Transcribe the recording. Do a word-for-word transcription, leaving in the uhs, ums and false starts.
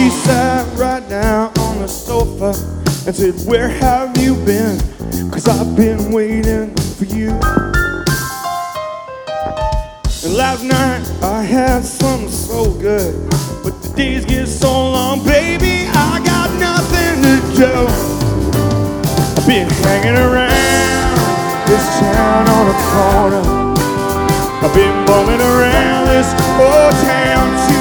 She sat right down on the sofa and said, where have you been? Cause I've been waiting for you. And last night I had something so good, but the days get so long, baby, I got nothing to do. I've been hanging around this town on a corner. I've been bumming around this old town too.